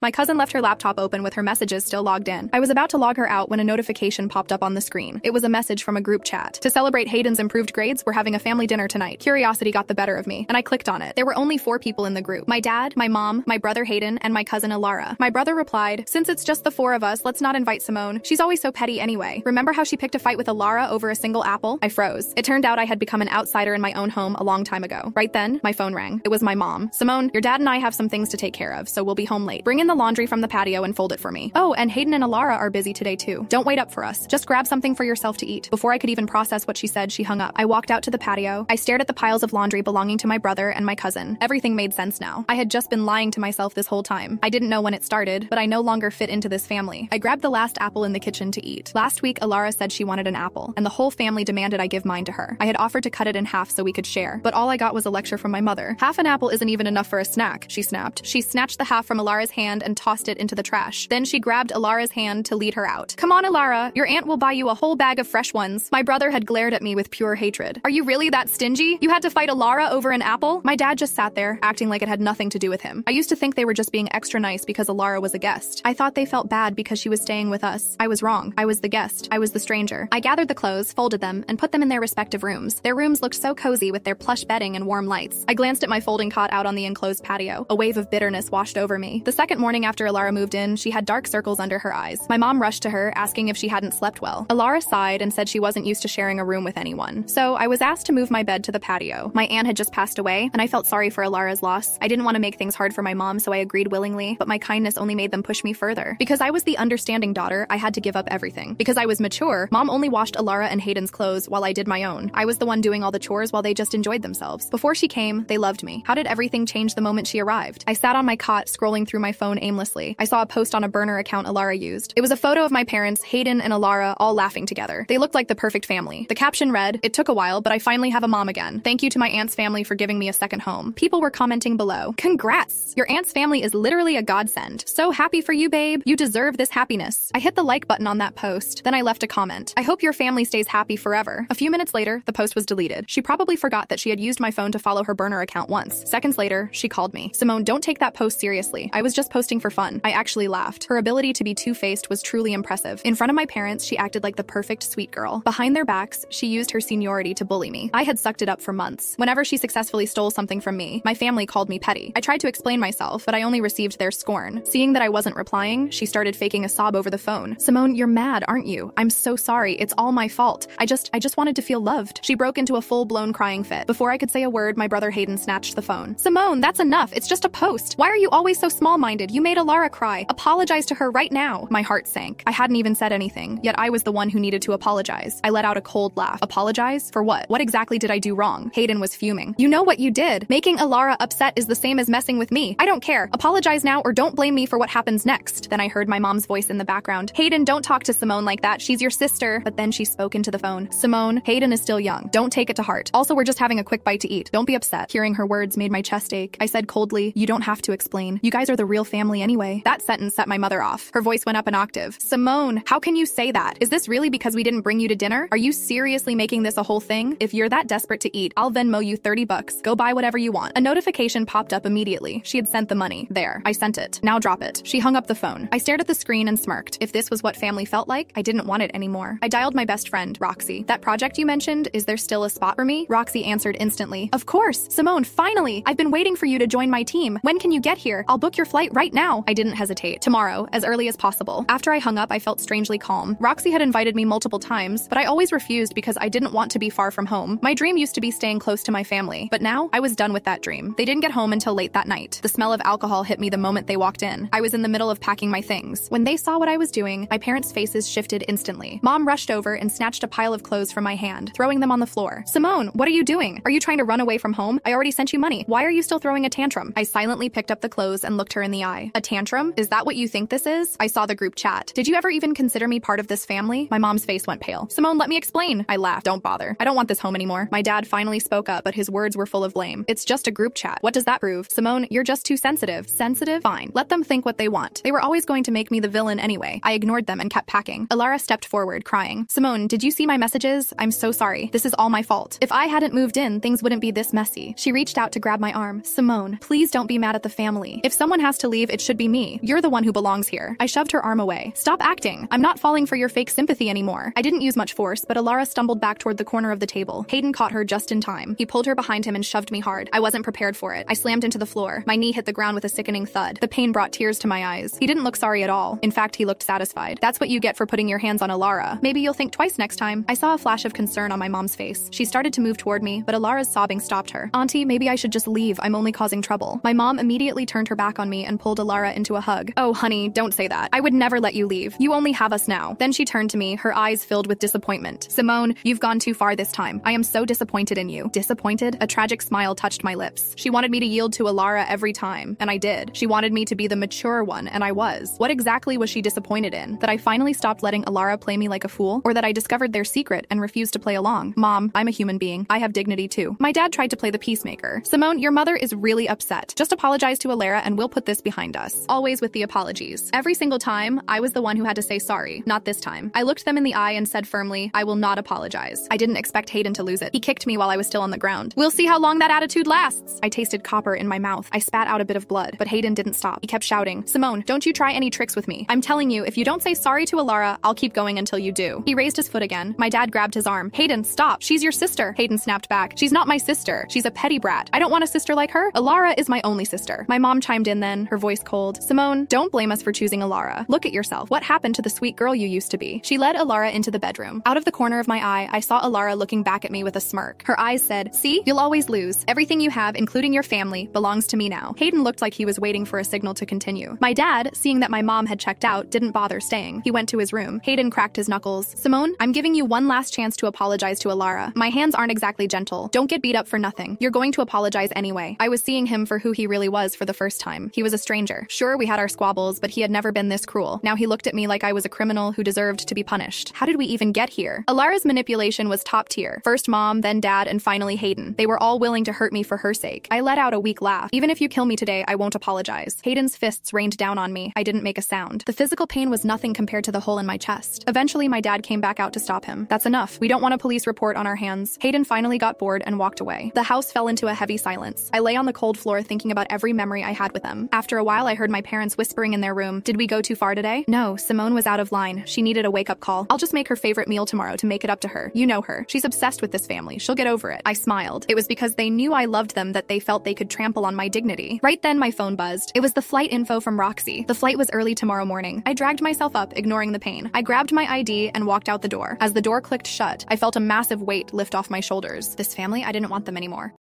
My cousin left her laptop open with her messages still logged in. I was about to log her out when a notification popped up on the screen. It was a message from a group chat. To celebrate Hayden's improved grades, we're having a family dinner tonight. Curiosity got the better of me, and I clicked on it. There were only 4 people in the group. My dad, my mom, my brother Hayden, and my cousin Alara. My brother replied, "Since it's just the 4 of us, let's not invite Simone. She's always so petty anyway. Remember how she picked a fight with Alara over a single apple?" I froze. It turned out I had become an outsider in my own home a long time ago. Right then, my phone rang. It was my mom. "Simone, your dad and I have some things to take care of, so we'll be home late. Bring in the laundry from the patio and fold it for me. Oh, and Hayden and Alara are busy today too. Don't wait up for us. Just grab something for yourself to eat." Before I could even process what she said, she hung up. I walked out to the patio. I stared at the piles of laundry belonging to my brother and my cousin. Everything made sense now. I had just been lying to myself this whole time. I didn't know when it started, but I no longer fit into this family. I grabbed the last apple in the kitchen to eat. Last week, Alara said she wanted an apple, and the whole family demanded I give mine to her. I had offered to cut it in half so we could share, but all I got was a lecture from my mother. "Half an apple isn't even enough for a snack," she snapped. She snatched the half from Alara's hand and tossed it into the trash. Then she grabbed Alara's hand to lead her out. "Come on, Alara, your aunt will buy you a whole bag of fresh ones." My brother had glared at me with pure hatred. "Are you really that stingy? You had to fight Alara over an apple?" My dad just sat there, acting like it had nothing to do with him. I used to think they were just being extra nice because Alara was a guest. I thought they felt bad because she was staying with us. I was wrong. I was the guest. I was the stranger. I gathered the clothes, folded them, and put them in their respective rooms. Their rooms looked so cozy with their plush bedding and warm lights. I glanced at my folding cot out on the enclosed patio. A wave of bitterness washed over me. The second morning after Alara moved in, she had dark circles under her eyes. My mom rushed to her, asking if she hadn't slept well. Alara sighed and said she wasn't used to sharing a room with anyone. So I was asked to move my bed to the patio. My aunt had just passed away, and I felt sorry for Alara's loss. I didn't want to make things hard for my mom, so I agreed willingly, but my kindness only made them push me further. Because I was the understanding daughter, I had to give up everything. Because I was mature, Mom only washed Alara and Hayden's clothes while I did my own. I was the one doing all the chores while they just enjoyed themselves. Before she came, they loved me. How did everything change the moment she arrived? I sat on my cot, scrolling through my phone aimlessly. I saw a post on a burner account Alara used. It was a photo of my parents, Hayden and Alara, all laughing together. They looked like the perfect family. The caption read, "It took a while, but I finally have a mom again. Thank you to my aunt's family for giving me a second home." People were commenting below, "Congrats! Your aunt's family is literally a godsend. So happy for you, babe. You deserve this happiness." I hit the like button on that post. Then I left a comment. "I hope your family stays happy forever." A few minutes later, the post was deleted. She probably forgot that she had used my phone to follow her burner account once. Seconds later, she called me. "Simone, don't take that post seriously. I was just posting for fun." I actually laughed. Her ability to be two-faced was truly impressive. In front of my parents, she acted like the perfect sweet girl. Behind their backs, she used her seniority to bully me. I had sucked it up for months. Whenever she successfully stole something from me, my family called me petty. I tried to explain myself, but I only received their scorn. Seeing that I wasn't replying, she started faking a sob over the phone. "Simone, you're mad, aren't you? I'm so sorry. It's all my fault. I just wanted to feel loved." She broke into a full-blown crying fit. Before I could say a word, my brother Hayden snatched the phone. "Simone, that's enough. It's just a post. Why are you always so small-minded? You made Alara cry. Apologize to her right now." My heart sank. I hadn't even said anything, yet I was the one who needed to apologize. I let out a cold laugh. Apologize? For what? What exactly did I do wrong? Hayden was fuming. "You know what you did. Making Alara upset is the same as messing with me. I don't care. Apologize now or don't blame me for what happens next." Then I heard my mom's voice in the background. "Hayden, don't talk to Simone like that. She's your sister." But then she spoke into the phone. "Simone, Hayden is still young. Don't take it to heart. Also, we're just having a quick bite to eat. Don't be upset." Hearing her words made my chest ache. I said coldly, "You don't have to explain. You guys are the real family anyway." That sentence set my mother off. Her voice went up an octave. "Simone, how can you say that? Is this really because we didn't bring you to dinner? Are you seriously making this a whole thing? If you're that desperate to eat, I'll Venmo you $30. Go buy whatever you want." A notification popped up immediately. She had sent the money. There, I sent it. Now drop it. She hung up the phone. I stared at the screen and smirked. If this was what family felt like, I didn't want it anymore. I dialed my best friend, Roxy. "That project you mentioned, is there still a spot for me?" Roxy answered instantly. "Of course. Simone, finally! I've been waiting for you to join my team. When can you get here? I'll book your flight right now." I didn't hesitate. "Tomorrow, as early as possible." After I hung up, I felt strangely calm. Roxy had invited me multiple times, but I always refused because I didn't want to be far from home. My dream used to be staying close to my family, but now I was done with that dream. They didn't get home until late that night. The smell of alcohol hit me the moment they walked in. I was in the middle of packing my things. When they saw what I was doing, my parents' faces shifted instantly. Mom rushed over and snatched a pile of clothes from my hand, throwing them on the floor. "Simone, what are you doing? Are you trying to run away from home? I already sent you money. Why are you still throwing a tantrum?" I silently picked up the clothes and looked her in the eye. "A tantrum? Is that what you think this is?" I saw the group chat. "Did you ever even consider me part of this family?" My mom's face went pale. "Simone, let me explain." I laughed. "Don't bother. I don't want this home anymore." My dad finally spoke up, but his words were full of blame. "It's just a group chat. What does that prove?" "Simone, you're just too sensitive." "Sensitive? Fine. Let them think what they want. They were always going to make me the villain anyway." I ignored them and kept packing. Alara stepped forward, crying. "Simone, did you see my messages? I'm so sorry. This is all my fault. If I hadn't moved in, things wouldn't be this messy." She reached out to grab my arm. "Simone, please don't be mad at the family. If someone has to leave, it should be me. You're the one who belongs here. I shoved her arm away. Stop acting. I'm not falling for your fake sympathy anymore. I didn't use much force, but Alara stumbled back toward the corner of the table. Hayden caught her just in time. He pulled her behind him and shoved me hard. I wasn't prepared for it. I slammed into the floor. My knee hit the ground with a sickening thud. The pain brought tears to my eyes. He didn't look sorry at all. In fact, he looked satisfied. That's what you get for putting your hands on Alara. Maybe you'll think twice next time. I saw a flash of concern on my mom's face. She started to move toward me, but Alara's sobbing stopped her. Auntie, maybe I should just leave. I'm only causing trouble. My mom immediately turned her back on me and pulled Alara into a hug. Oh, honey, don't say that. I would never let you leave. You only have us now. Then she turned to me, her eyes filled with disappointment. Simone, you've gone too far this time. I am so disappointed in you. Disappointed? A tragic smile touched my lips. She wanted me to yield to Alara every time, and I did. She wanted me to be the mature one, and I was. What exactly was she disappointed in? That I finally stopped letting Alara play me like a fool? Or that I discovered their secret and refused to play along? Mom, I'm a human being. I have dignity too. My dad tried to play the peacemaker. Simone, your mother is really upset. Just apologize to Alara and we'll put this behind us. Always with the apologies. Every single time, I was the one who had to say sorry. Not this time. I looked them in the eye and said firmly, I will not apologize. I didn't expect Hayden to lose it. He kicked me while I was still on the ground. We'll see how long that attitude lasts. I tasted copper in my mouth. I spat out a bit of blood, but Hayden didn't stop. He kept shouting, Simone, don't you try any tricks with me. I'm telling you, if you don't say sorry to Alara, I'll keep going until you do. He raised his foot again. My dad grabbed his arm. Hayden, stop. She's your sister. Hayden snapped back. She's not my sister. She's a petty brat. I don't want a sister like her. Alara is my only sister. My mom chimed in then, her voice cold. Simone, don't blame us for choosing Alara. Look at yourself. What happened to the sweet girl you used to be? She led Alara into the bedroom. Out of the corner of my eye, I saw Alara looking back at me with a smirk. Her eyes said, see, you'll always lose. Everything you have, including your family, belongs to me now. Hayden looked like he was waiting for a signal to continue. My dad, seeing that my mom had checked out, didn't bother staying. He went to his room. Hayden cracked his knuckles. Simone, I'm giving you one last chance to apologize to Alara. My hands aren't exactly gentle. Don't get beat up for nothing. You're going to apologize anyway. I was seeing him for who he really was for the first time. He was a stranger. Sure, we had our squabbles, but he had never been this cruel. Now he looked at me like I was a criminal who deserved to be punished. How did we even get here? Alara's manipulation was top tier. First mom, then dad, and finally Hayden. They were all willing to hurt me for her sake. I let out a weak laugh. Even if you kill me today, I won't apologize. Hayden's fists rained down on me. I didn't make a sound. The physical pain was nothing compared to the hole in my chest. Eventually, my dad came back out to stop him. That's enough. We don't want a police report on our hands. Hayden finally got bored and walked away. The house fell into a heavy silence. I lay on the cold floor thinking about every memory I had with them. After a while, I heard my parents whispering in their room, did we go too far today? No, Simone was out of line. She needed a wake-up call. I'll just make her favorite meal tomorrow to make it up to her. You know her. She's obsessed with this family. She'll get over it. I smiled. It was because they knew I loved them that they felt they could trample on my dignity. Right then, my phone buzzed. It was the flight info from Roxy. The flight was early tomorrow morning. I dragged myself up, ignoring the pain. I grabbed my ID and walked out the door. As the door clicked shut, I felt a massive weight lift off my shoulders. This family, I didn't want them anymore.